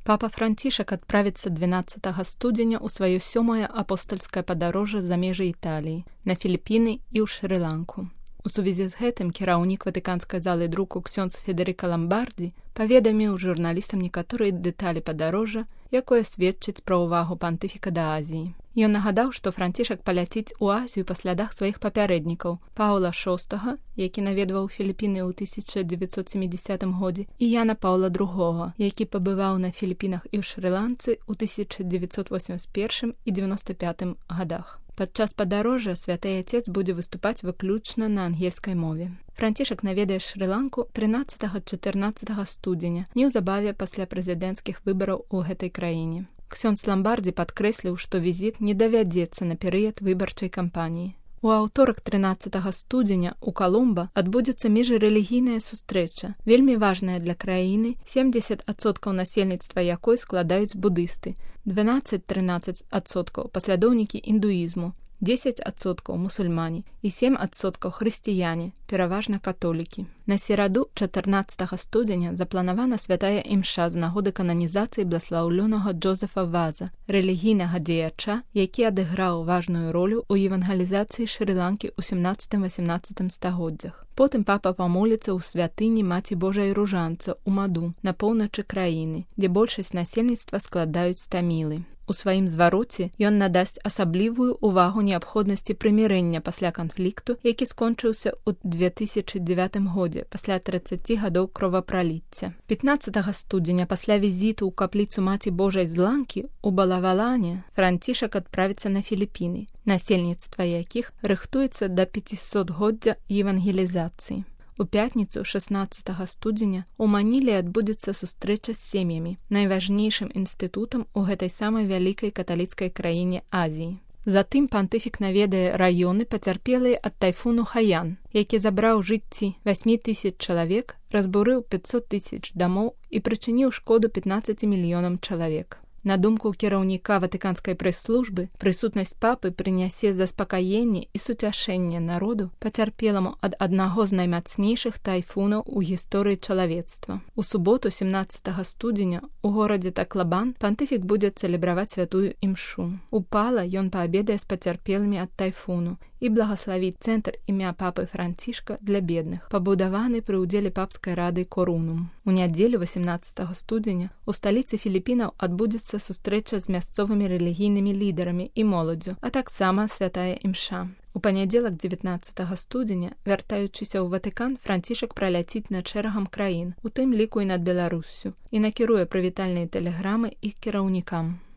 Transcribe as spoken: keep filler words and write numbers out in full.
Папа Францішак адправіцца дванаццатага студзеня ў сваё сёмае апостальскае падарожжа за межы Італіі, на Філіпіны і ў Шры-Ланку. У сувязі з гэтым кіраўнік Ватыканскай залы друку ксёндз Федэрыка Ламбардзі паведаміў журналістам некаторыя дэталі падарожжа, якое сведчыць пра ўвагу пантыфіка да Азіі. Ён нагадаў, што Францішак паляціць у Азію па слядах сваіх папярэднікаў Паўла шостага, які наведваў Філіпіны ў тысяча дзевяцьсот сямідзясятым годзе, і Яна Паўла другога, які пабываў на Філіпінах і ў Шры-Ланцы ў тысяча дзевяцьсот восемьдесят першым і дзевяносто пятым гадах. Падчас падарожжа святы Ацец будзе выступаць выключна на ангельскай мове. Францішак наведае Шры-Ланку трынаццатага-чатырнаццатага студзеня, неўзабаве пасля прэзідэнцкіх выбараў у гэтай краіне. Ксёндз Ламбардзі падкрэсліў, што візіт не давядзецца на перыяд выбарчай кампаніі. У аўторак трынаццатага студзеня ў Калумба адбудзецца міжрэлігійная сустрэча, вельмі важная для краіны, семьдесят адсоткаў насельніцтва якой складаюць будысты, дванаццаць-трынаццаць адсоткаў паслядоўнікі індуізму, дзесяць адсоткаў мусульмане і сем адсоткаў хрысціяне, пераважна католікі. На сераду чатырнаццатага студзеня запланавана святая імша з нагоды кананізацыі бласлаўлёнага Джозефа Ваза, рэлігійнага дзеяча, які адыграў важную ролю ў евангелізацыі Шры-Ланкі ў сямнаццатым-васямнаццатым стагоддзях. Потым папа памоліцца ў святыні Маці Божай Ружанца ў Маду на поўначы краіны, дзе большасць насельніцтва складаюць тамілы. У сваім звароце ён надасць асаблівую ўвагу неабходнасці прымірэння пасля канфлікту, які скончыўся ў две тысячы дзевятым годзе пасля трыццаці гадоў кровапраліцця. пятнаццатага студзеня пасля візіту ў капліцу Маці Божай з Ланкі ў Балавалане Францішак адправіцца на Філіпіны, насельніцтва якіх рыхтуецца да пяцісотгоддзя евангелізацыі. У пятніцу шаснаццатага студзеня у Маніле адбудзецца сустрэча з сем'ямі, найважнейшым інстытутам у гэтай самай вялікай каталіцкай краіне Азіі. Затым пантыфік наведае раёны, пацярпелыя ад тайфуну Хаян, які забраў жыцці васьмі тысяч чалавек, разбурыў пятьсот тысяч дамоў і прычыніў шкоду пятнаццаці мільёнам чалавек. На думку кіраўніка Ватыканскай прэс-службы, прысутнасць папы прынясе заспакаенне і суцяшэнне народу, пацярпеламу ад аднаго з наймацнейшых тайфунаў у гісторыі чалавецтва. У суботу сямнаццатага студзеня у горадзе Таклабан пантыфік будзе цэлебраваць святую імшу. У Пала ён паабедае з пацярпелымі ад тайфуну і благаславіць цэнтр імя папы Францішка для бедных, пабудаваны пры ўдзеле папскай рады Корунум. У нядзелю васямнаццатага студзеня у сталіцы Філіпінаў адбудзецца сустрэча з мясцовымі рэлігійнымі лідарамі і моладдзю, а таксама святая імша. У панядзелак дзевятнаццатага студзеня, вяртаючыся ў Ватыкан, Францішак праляціць над шэрагам краін, у тым ліку і над Беларуссю, і накіруе прывітальныя тэлеграмы іх кіраўнікам.